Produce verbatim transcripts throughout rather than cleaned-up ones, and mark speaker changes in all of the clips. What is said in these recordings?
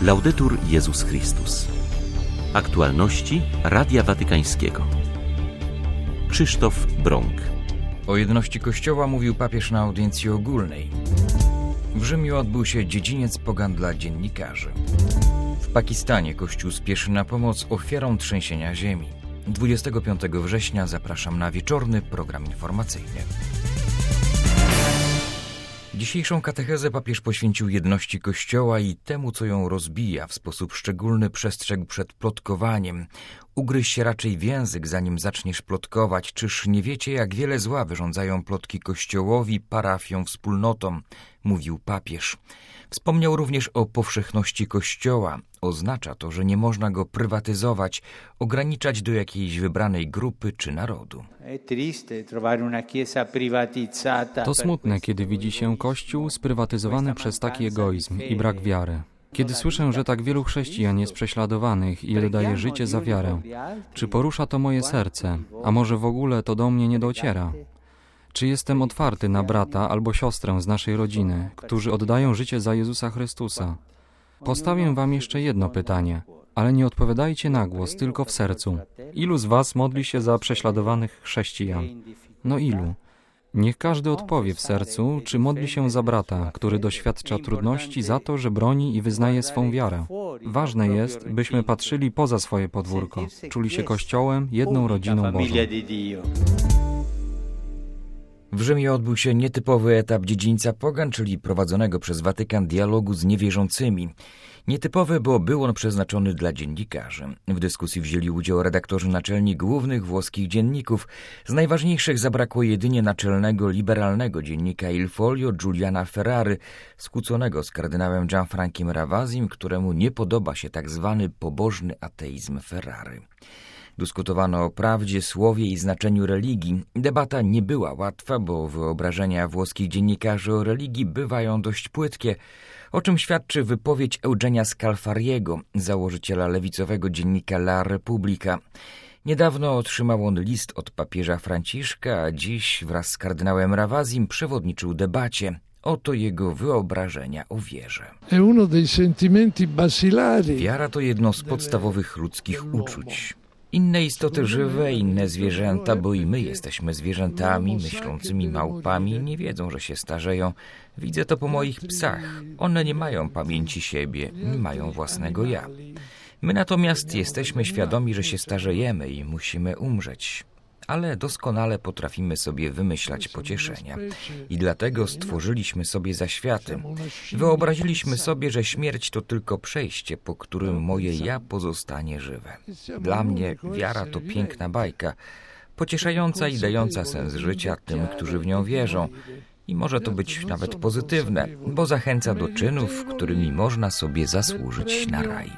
Speaker 1: Laudetur Jezus Chrystus. Aktualności Radia Watykańskiego. Krzysztof Brąk.
Speaker 2: O jedności Kościoła mówił papież na audiencji ogólnej. W Rzymie odbył się dziedziniec pogan dla dziennikarzy. W Pakistanie Kościół spieszy na pomoc ofiarom trzęsienia ziemi. dwudziestego piątego września zapraszam na wieczorny program informacyjny. Dzisiejszą katechezę papież poświęcił jedności Kościoła i temu, co ją rozbija. W sposób szczególny przestrzegł przed plotkowaniem. Ugryź się raczej w język, zanim zaczniesz plotkować. Czyż nie wiecie, jak wiele zła wyrządzają plotki Kościołowi, parafiom, wspólnotom? Mówił papież. Wspomniał również o powszechności Kościoła. Oznacza to, że nie można go prywatyzować, ograniczać do jakiejś wybranej grupy czy narodu.
Speaker 3: To smutne, kiedy widzi się Kościół sprywatyzowany przez taki egoizm i brak wiary. Kiedy słyszę, że tak wielu chrześcijan jest prześladowanych i oddaje życie za wiarę, czy porusza to moje serce, a może w ogóle to do mnie nie dociera? Czy jestem otwarty na brata albo siostrę z naszej rodziny, którzy oddają życie za Jezusa Chrystusa? Postawię wam jeszcze jedno pytanie, ale nie odpowiadajcie na głos, tylko w sercu. Ilu z was modli się za prześladowanych chrześcijan? No ilu? Niech każdy odpowie w sercu, czy modli się za brata, który doświadcza trudności za to, że broni i wyznaje swą wiarę. Ważne jest, byśmy patrzyli poza swoje podwórko, czuli się Kościołem, jedną rodziną Bożą.
Speaker 2: W Rzymie odbył się nietypowy etap dziedzińca pogan, czyli prowadzonego przez Watykan dialogu z niewierzącymi. Nietypowy, bo był on przeznaczony dla dziennikarzy. W dyskusji wzięli udział redaktorzy naczelni głównych włoskich dzienników. Z najważniejszych zabrakło jedynie naczelnego liberalnego dziennika Il Foglio Giuliana Ferrary, skłóconego z kardynałem Gianfrankiem Ravazim, któremu nie podoba się tak zwany pobożny ateizm Ferrary. Dyskutowano o prawdzie, słowie i znaczeniu religii. Debata nie była łatwa, bo wyobrażenia włoskich dziennikarzy o religii bywają dość płytkie, o czym świadczy wypowiedź Eugenia Scalfariego, założyciela lewicowego dziennika La Repubblica. Niedawno otrzymał on list od papieża Franciszka, a dziś wraz z kardynałem Ravazim przewodniczył debacie. Oto jego wyobrażenia o wierze. Wiara to jedno z podstawowych ludzkich uczuć. Inne istoty żywe, inne zwierzęta, bo i my jesteśmy zwierzętami, myślącymi małpami, nie wiedzą, że się starzeją. Widzę to po moich psach. One nie mają pamięci siebie, nie mają własnego ja. My natomiast jesteśmy świadomi, że się starzejemy i musimy umrzeć. Ale doskonale potrafimy sobie wymyślać pocieszenia. I dlatego stworzyliśmy sobie zaświaty. Wyobraziliśmy sobie, że śmierć to tylko przejście, po którym moje ja pozostanie żywe. Dla mnie wiara to piękna bajka, pocieszająca i dająca sens życia tym, którzy w nią wierzą. I może to być nawet pozytywne, bo zachęca do czynów, którymi można sobie zasłużyć na raj.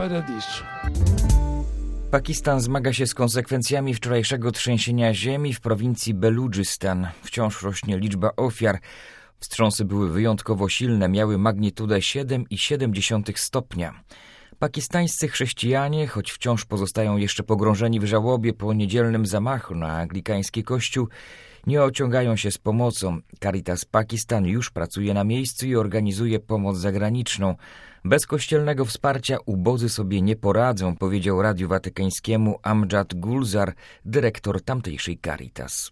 Speaker 2: Pakistan zmaga się z konsekwencjami wczorajszego trzęsienia ziemi w prowincji Beludżistan. Wciąż rośnie liczba ofiar. Wstrząsy były wyjątkowo silne, miały magnitudę siedem i siedem dziesiątych stopnia. Pakistańscy chrześcijanie, choć wciąż pozostają jeszcze pogrążeni w żałobie po niedzielnym zamachu na anglikański kościół, nie ociągają się z pomocą. Caritas Pakistan już pracuje na miejscu i organizuje pomoc zagraniczną. Bez kościelnego wsparcia ubodzy sobie nie poradzą, powiedział Radiu Watykańskiemu Amjad Gulzar, dyrektor tamtejszej Caritas.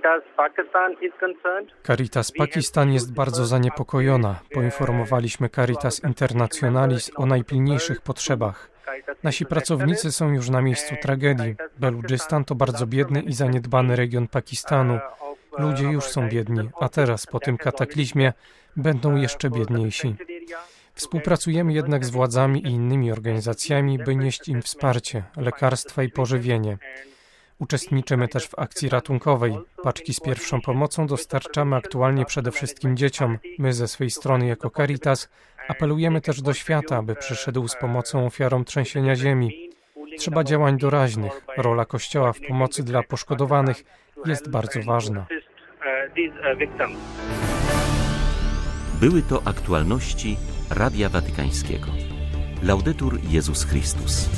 Speaker 4: Caritas Pakistan jest bardzo zaniepokojona. Poinformowaliśmy Caritas Internationalis o najpilniejszych potrzebach. Nasi pracownicy są już na miejscu tragedii. Beludżystan to bardzo biedny i zaniedbany region Pakistanu. Ludzie już są biedni, a teraz po tym kataklizmie będą jeszcze biedniejsi. Współpracujemy jednak z władzami i innymi organizacjami, by nieść im wsparcie, lekarstwa i pożywienie. Uczestniczymy też w akcji ratunkowej. Paczki z pierwszą pomocą dostarczamy aktualnie przede wszystkim dzieciom. My ze swej strony jako Caritas apelujemy też do świata, aby przyszedł z pomocą ofiarom trzęsienia ziemi. Trzeba działań doraźnych. Rola Kościoła w pomocy dla poszkodowanych jest bardzo ważna.
Speaker 1: Były to aktualności Radia Watykańskiego. Laudetur Jezus Chrystus.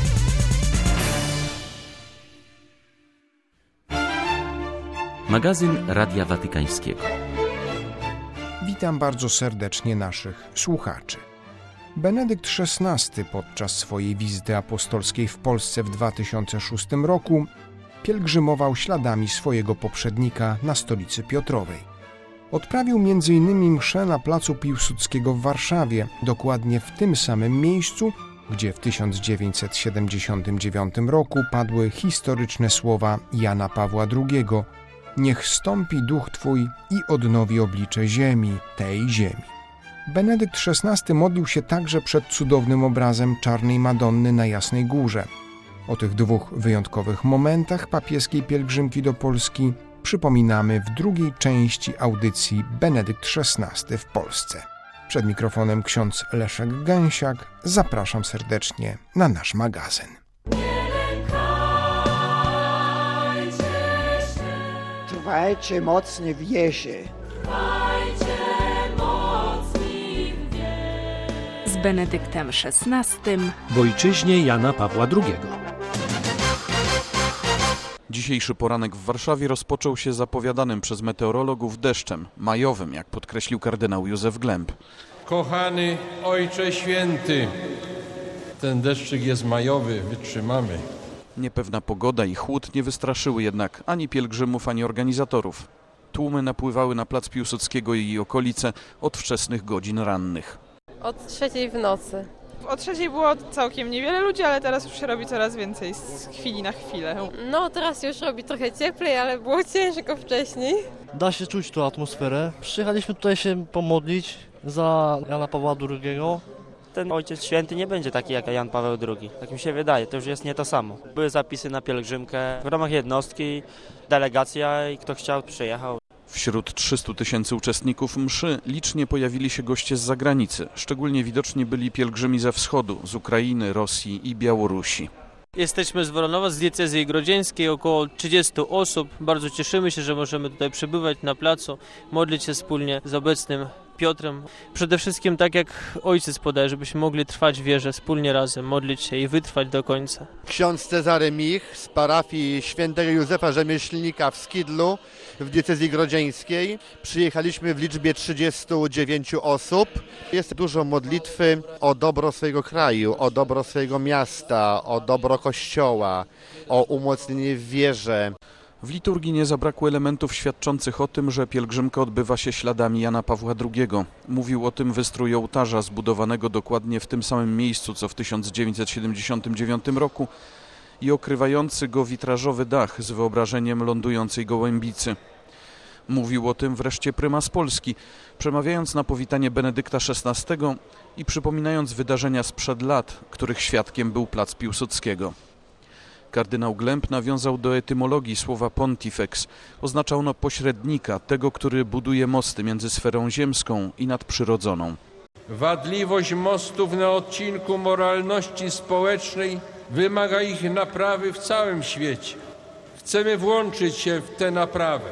Speaker 1: Magazyn Radia Watykańskiego.
Speaker 5: Witam bardzo serdecznie naszych słuchaczy. Benedykt szesnasty podczas swojej wizyty apostolskiej w Polsce w dwa tysiące szóstym roku pielgrzymował śladami swojego poprzednika na stolicy Piotrowej. Odprawił między innymi mszę na placu Piłsudskiego w Warszawie, dokładnie w tym samym miejscu, gdzie w tysiąc dziewięćset siedemdziesiątym dziewiątym roku padły historyczne słowa Jana Pawła drugiego: niech stąpi duch Twój i odnowi oblicze ziemi, tej ziemi. Benedykt szesnasty modlił się także przed cudownym obrazem Czarnej Madonny na Jasnej Górze. O tych dwóch wyjątkowych momentach papieskiej pielgrzymki do Polski przypominamy w drugiej części audycji Benedykt szesnasty w Polsce. Przed mikrofonem ksiądz Leszek Gęsiak. Zapraszam serdecznie na nasz magazyn.
Speaker 6: Trwajcie mocno w wierze.
Speaker 7: Z Benedyktem szesnastym
Speaker 8: w ojczyźnie Jana Pawła drugiego.
Speaker 9: Dzisiejszy poranek w Warszawie rozpoczął się zapowiadanym przez meteorologów deszczem, majowym, jak podkreślił kardynał Józef Glemp.
Speaker 10: Kochany Ojcze Święty, ten deszczyk jest majowy, wytrzymamy.
Speaker 9: Niepewna pogoda i chłód nie wystraszyły jednak ani pielgrzymów, ani organizatorów. Tłumy napływały na plac Piłsudskiego i okolice od wczesnych godzin rannych.
Speaker 11: Od trzeciej w nocy.
Speaker 12: O trzeciej było całkiem niewiele ludzi, ale teraz już się robi coraz więcej z chwili na chwilę.
Speaker 11: No teraz już robi trochę cieplej, ale było ciężko wcześniej.
Speaker 13: Da się czuć tą atmosferę. Przyjechaliśmy tutaj się pomodlić za Jana Pawła drugiego.
Speaker 14: Ten Ojciec Święty nie będzie taki jak Jan Paweł drugi. Tak mi się wydaje, to już jest nie to samo. Były zapisy na pielgrzymkę w ramach jednostki, delegacja i kto chciał przyjechał.
Speaker 9: Wśród trzystu tysięcy uczestników mszy licznie pojawili się goście z zagranicy. Szczególnie widoczni byli pielgrzymi ze wschodu, z Ukrainy, Rosji i Białorusi.
Speaker 15: Jesteśmy z Woronowa, z diecezji grodzieńskiej, około trzydziestu osób. Bardzo cieszymy się, że możemy tutaj przebywać na placu, modlić się wspólnie z obecnym Piotrem. Przede wszystkim tak jak ojciec podaje, żebyśmy mogli trwać w wierze wspólnie razem, modlić się i wytrwać do końca.
Speaker 16: Ksiądz Cezary Mich z parafii świętego Józefa Rzemieślnika w Skidlu w diecezji grodzieńskiej. Przyjechaliśmy w liczbie trzydziestu dziewięciu osób. Jest dużo modlitwy o dobro swojego kraju, o dobro swojego miasta, o dobro Kościoła, o umocnienie w wierze.
Speaker 9: W liturgii nie zabrakło elementów świadczących o tym, że pielgrzymka odbywa się śladami Jana Pawła drugiego. Mówił o tym wystrój ołtarza zbudowanego dokładnie w tym samym miejscu, co w tysiąc dziewięćset siedemdziesiątym dziewiątym roku i okrywający go witrażowy dach z wyobrażeniem lądującej gołębicy. Mówił o tym wreszcie prymas Polski, przemawiając na powitanie Benedykta szesnastego i przypominając wydarzenia sprzed lat, których świadkiem był plac Piłsudskiego. Kardynał Glemp nawiązał do etymologii słowa pontifex. Oznacza ono pośrednika, tego, który buduje mosty między sferą ziemską i nadprzyrodzoną.
Speaker 10: Wadliwość mostów na odcinku moralności społecznej wymaga ich naprawy w całym świecie. Chcemy włączyć się w tę naprawę.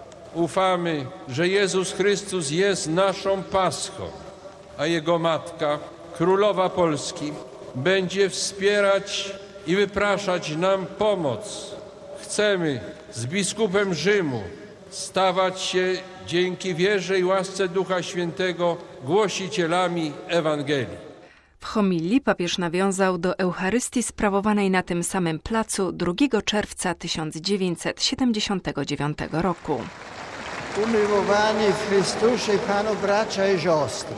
Speaker 10: Ufamy, że Jezus Chrystus jest naszą paschą, a Jego Matka, Królowa Polski, będzie wspierać i wypraszać nam pomoc. Chcemy z biskupem Rzymu stawać się dzięki wierze i łasce Ducha Świętego głosicielami Ewangelii.
Speaker 7: W homilii papież nawiązał do Eucharystii sprawowanej na tym samym placu drugiego czerwca tysiąc dziewięćset siedemdziesiątego dziewiątego roku.
Speaker 6: Umiłowani w Chrystusie Panu bracia i siostry,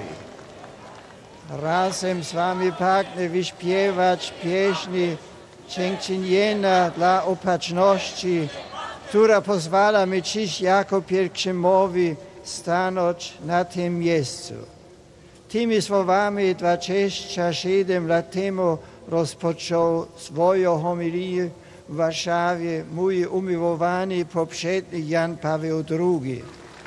Speaker 6: razem z wami pragnę wyśpiewać pieśni dziękczynienia dla opatrzności, która pozwala mi dziś jako pielgrzymowi stanąć na tym miejscu. Tymi słowami dwadzieścia siedem lat temu rozpoczął swoją homilię w Warszawie mój umiłowany poprzednik Jan Paweł drugi.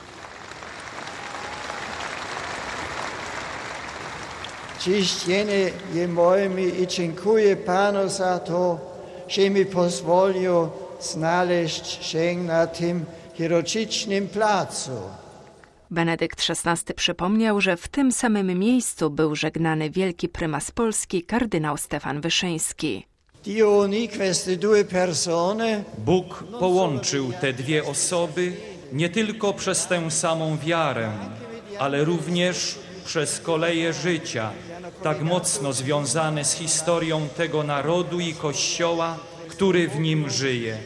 Speaker 6: Dziś dzień je moimi i dziękuję Panu za to, że mi pozwolił znaleźć się na tym heroicznym placu.
Speaker 7: Benedykt szesnasty przypomniał, że w tym samym miejscu był żegnany wielki prymas Polski kardynał Stefan Wyszyński.
Speaker 17: Bóg połączył te dwie osoby nie tylko przez tę samą wiarę, ale również przez koleje życia, tak mocno związane z historią tego narodu i Kościoła, który w nim żyje.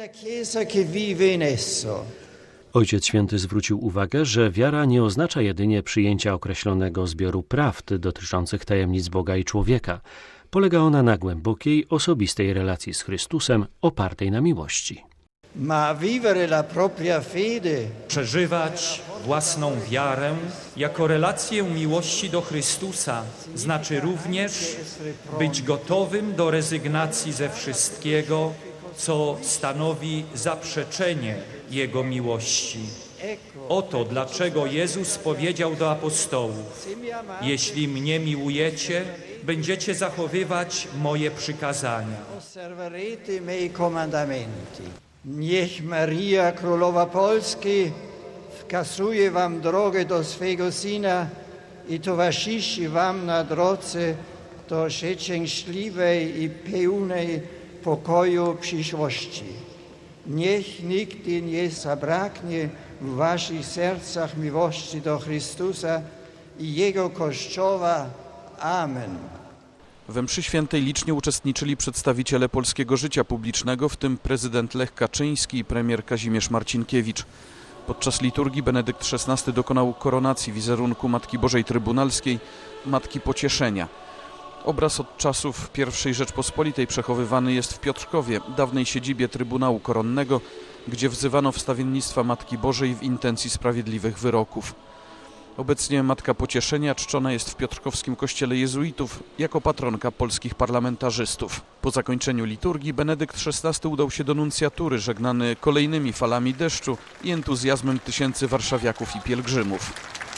Speaker 8: Ojciec Święty zwrócił uwagę, że wiara nie oznacza jedynie przyjęcia określonego zbioru prawd dotyczących tajemnic Boga i człowieka. Polega ona na głębokiej, osobistej relacji z Chrystusem, opartej na miłości.
Speaker 6: Ma vivere la propria fede.
Speaker 17: Przeżywać własną wiarę jako relację miłości do Chrystusa znaczy również być gotowym do rezygnacji ze wszystkiego, co stanowi zaprzeczenie Jego miłości. Oto dlaczego Jezus powiedział do apostołów: jeśli mnie miłujecie, będziecie zachowywać moje przykazania.
Speaker 6: Osserverete mei comandamenti. Niech Maria Królowa Polski wskazuje wam drogę do swego Syna i towarzyszy wam na drodze do szczęśliwej i pełnej pokoju przyszłości. Niech nigdy nie zabraknie w waszych sercach miłości do Chrystusa i Jego Kościoła. Amen.
Speaker 9: We mszy świętej licznie uczestniczyli przedstawiciele polskiego życia publicznego, w tym prezydent Lech Kaczyński i premier Kazimierz Marcinkiewicz. Podczas liturgii Benedykt szesnasty dokonał koronacji wizerunku Matki Bożej Trybunalskiej, Matki Pocieszenia. Obraz od czasów pierwszej Rzeczpospolitej przechowywany jest w Piotrkowie, dawnej siedzibie Trybunału Koronnego, gdzie wzywano wstawiennictwa Matki Bożej w intencji sprawiedliwych wyroków. Obecnie Matka Pocieszenia czczona jest w piotrkowskim kościele jezuitów jako patronka polskich parlamentarzystów. Po zakończeniu liturgii Benedykt szesnasty udał się do nuncjatury, żegnany kolejnymi falami deszczu i entuzjazmem tysięcy warszawiaków i pielgrzymów.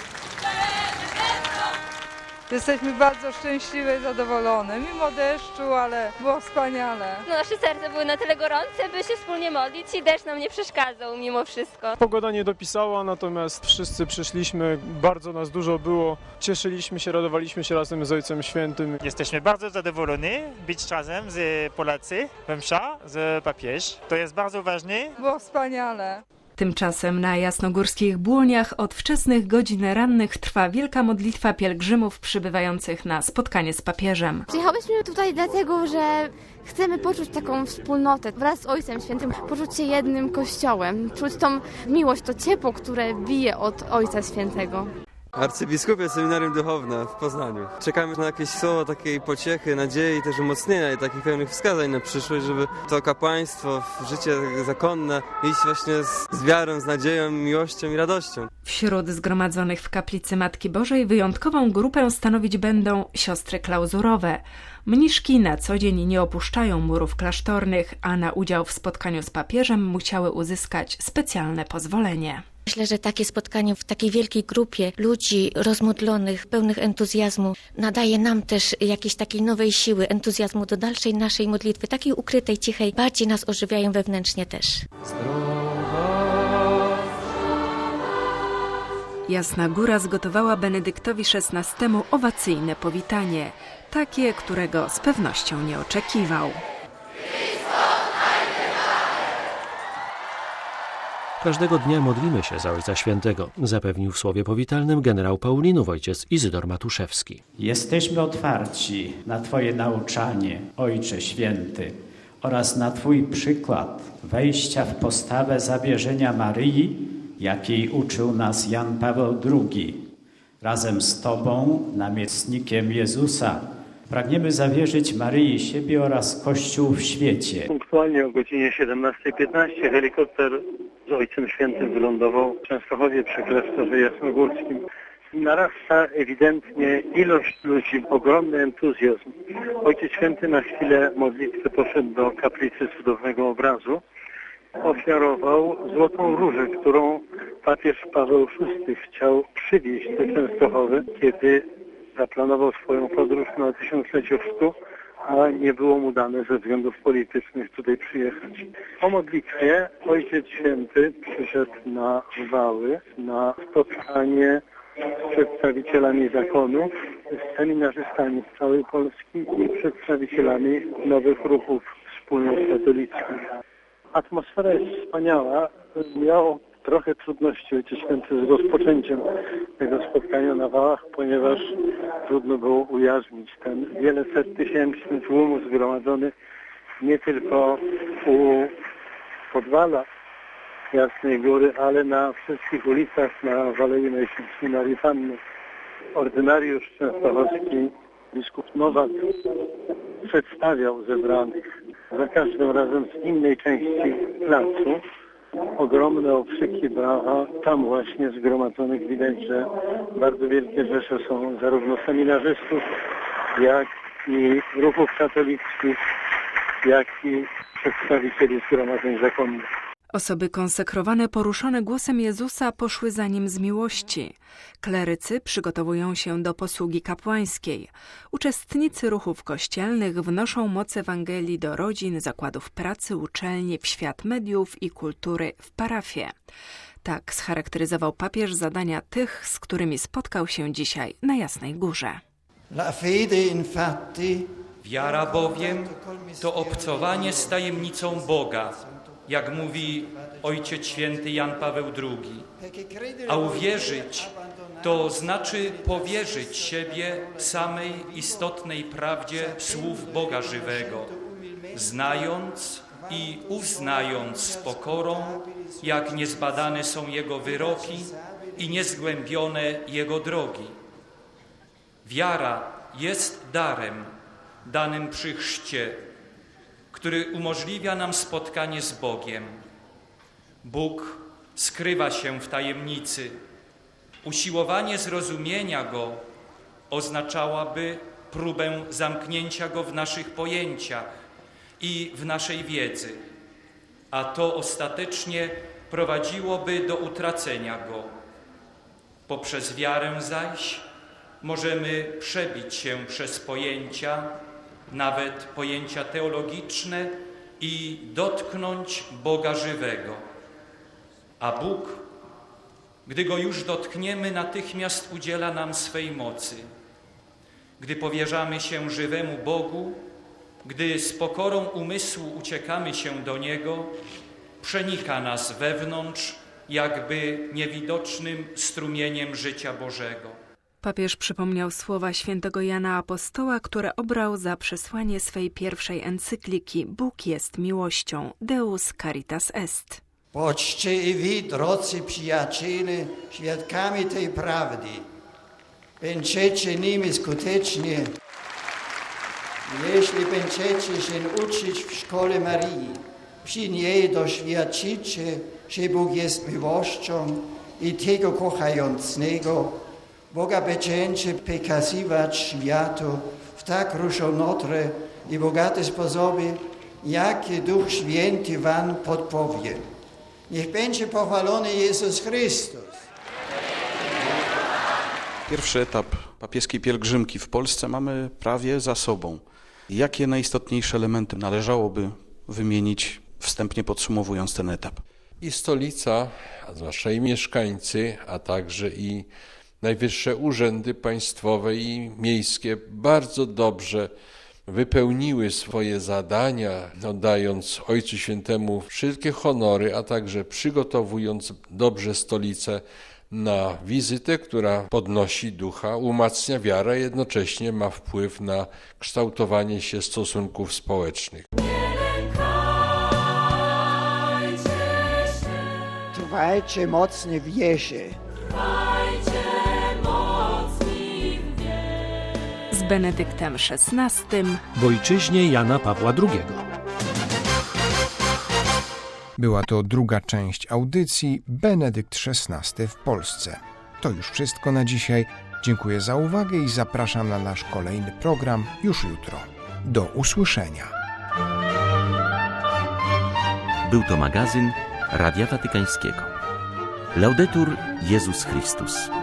Speaker 18: Jesteśmy bardzo szczęśliwe i zadowolone, mimo deszczu, ale było wspaniale.
Speaker 19: No, nasze serca były na tyle gorące, by się wspólnie modlić i deszcz nam nie przeszkadzał mimo wszystko.
Speaker 20: Pogoda nie dopisała, natomiast wszyscy przyszliśmy, bardzo nas dużo było, cieszyliśmy się, radowaliśmy się razem z Ojcem Świętym.
Speaker 21: Jesteśmy bardzo zadowoleni być razem z Polacy we msza, z papież. To jest bardzo ważne.
Speaker 18: Było wspaniale.
Speaker 7: Tymczasem na jasnogórskich Błoniach od wczesnych godzin rannych trwa wielka modlitwa pielgrzymów przybywających na spotkanie z papieżem.
Speaker 22: Przyjechałyśmy tutaj dlatego, że chcemy poczuć taką wspólnotę wraz z Ojcem Świętym, poczuć się jednym Kościołem, czuć tą miłość, to ciepło, które bije od Ojca Świętego.
Speaker 23: Arcybiskupie Seminarium Duchowne w Poznaniu. Czekamy na jakieś słowo takiej pociechy, nadziei, też umocnienia i takich pełnych wskazań na przyszłość, żeby to kapłaństwo, życie zakonne iść właśnie z, z wiarą, z nadzieją, miłością i radością.
Speaker 7: Wśród zgromadzonych w kaplicy Matki Bożej wyjątkową grupę stanowić będą siostry klauzurowe. Mniszki na co dzień nie opuszczają murów klasztornych, a na udział w spotkaniu z papieżem musiały uzyskać specjalne pozwolenie.
Speaker 24: Myślę, że takie spotkanie w takiej wielkiej grupie ludzi rozmodlonych, pełnych entuzjazmu nadaje nam też jakiejś takiej nowej siły, entuzjazmu do dalszej naszej modlitwy, takiej ukrytej, cichej, bardziej nas ożywiają wewnętrznie też.
Speaker 7: Jasna Góra zgotowała Benedyktowi szesnastemu owacyjne powitanie, takie, którego z pewnością nie oczekiwał.
Speaker 8: Każdego dnia modlimy się za Ojca Świętego, zapewnił w słowie powitalnym generał Paulinów ojciec Izydor Matuszewski.
Speaker 25: Jesteśmy otwarci na Twoje nauczanie, Ojcze Święty, oraz na Twój przykład wejścia w postawę zawierzenia Maryi, jakiej uczył nas Jan Paweł drugi. Razem z Tobą, namiestnikiem Jezusa, pragniemy zawierzyć Maryi siebie oraz Kościół w świecie.
Speaker 26: Punktualnie o godzinie siedemnastej piętnaście helikopter z Ojcem Świętym wylądował w Częstochowie przy klasztorze jasnogórskim. Narasta ewidentnie ilość ludzi, ogromny entuzjazm. Ojciec Święty na chwilę modlitwy poszedł do kaplicy cudownego obrazu. Ofiarował złotą różę, którą papież Paweł szósty chciał przywieźć do Częstochowy, kiedy zaplanował swoją podróż na tysiąclecie chrztu, a nie było mu dane ze względów politycznych tutaj przyjechać. Po modlitwie Ojciec Święty przyszedł na Wały, na spotkanie z przedstawicielami zakonu, z seminarzystami z całej Polski i przedstawicielami nowych ruchów wspólnot katolickich. Atmosfera jest wspaniała. Ja trochę trudności Ojciec Święty z rozpoczęciem tego spotkania na Wałach, ponieważ trudno było ujarzmić ten wiele set tysięczny tłum zgromadzony nie tylko u podwala Jasnej Góry, ale na wszystkich ulicach na Walei Najświętszej Marii Panny. Ordynariusz częstochowski biskup Nowak przedstawiał zebranych za każdym razem z innej części placu. Ogromne okrzyki, brawa. Tam właśnie zgromadzonych widać, że bardzo wielkie rzesze są zarówno seminarzystów, jak i ruchów katolickich, jak i przedstawicieli zgromadzeń zakonnych.
Speaker 7: Osoby konsekrowane, poruszone głosem Jezusa, poszły za Nim z miłości. Klerycy przygotowują się do posługi kapłańskiej. Uczestnicy ruchów kościelnych wnoszą moc Ewangelii do rodzin, zakładów pracy, uczelni, w świat mediów i kultury, w parafie. Tak scharakteryzował papież zadania tych, z którymi spotkał się dzisiaj na Jasnej Górze.
Speaker 6: La fede infatti,
Speaker 17: wiara bowiem to obcowanie z tajemnicą Boga, jak mówi Ojciec Święty Jan Paweł drugi. A uwierzyć to znaczy powierzyć siebie samej istotnej prawdzie słów Boga żywego, znając i uznając z pokorą, jak niezbadane są Jego wyroki i niezgłębione Jego drogi. Wiara jest darem danym przy chrzcie, który umożliwia nam spotkanie z Bogiem. Bóg skrywa się w tajemnicy. Usiłowanie zrozumienia Go oznaczałaby próbę zamknięcia Go w naszych pojęciach i w naszej wiedzy, a to ostatecznie prowadziłoby do utracenia Go. Poprzez wiarę zaś możemy przebić się przez pojęcia, nawet pojęcia teologiczne, i dotknąć Boga żywego. A Bóg, gdy Go już dotkniemy, natychmiast udziela nam swej mocy. Gdy powierzamy się żywemu Bogu, gdy z pokorą umysłu uciekamy się do Niego, przenika nas wewnątrz jakby niewidocznym strumieniem życia Bożego.
Speaker 7: Papież przypomniał słowa świętego Jana Apostoła, które obrał za przesłanie swej pierwszej encykliki Bóg jest miłością, Deus Caritas Est.
Speaker 6: Bądźcie i wy, drodzy przyjaciele, świadkami tej prawdy. Będziecie nimi skutecznie, jeśli będziecie się uczyć w szkole Marii. Przy niej doświadczycie, że Bóg jest miłością i tego kochającego Boga będziecie przekazywać światu w tak różnorodne i bogate sposoby, jakie Duch Święty wam podpowie. Niech będzie pochwalony Jezus Chrystus.
Speaker 9: Pierwszy etap papieskiej pielgrzymki w Polsce mamy prawie za sobą. Jakie najistotniejsze elementy należałoby wymienić, wstępnie podsumowując ten etap?
Speaker 10: I stolica, a zwłaszcza i mieszkańcy, a także i najwyższe urzędy państwowe i miejskie bardzo dobrze wypełniły swoje zadania, oddając Ojcu Świętemu wszystkie honory, a także przygotowując dobrze stolicę na wizytę, która podnosi ducha, umacnia wiarę, jednocześnie ma wpływ na kształtowanie się stosunków społecznych.
Speaker 6: Trwajcie mocnie w wierze.
Speaker 7: Z Benedyktem szesnastym
Speaker 8: w ojczyźnie Jana Pawła drugiego.
Speaker 1: Była to druga część audycji Benedykt szesnasty w Polsce. To już wszystko na dzisiaj. Dziękuję za uwagę i zapraszam na nasz kolejny program już jutro. Do usłyszenia.
Speaker 2: Był to magazyn Radia Watykańskiego. Laudetur Jezus Chrystus.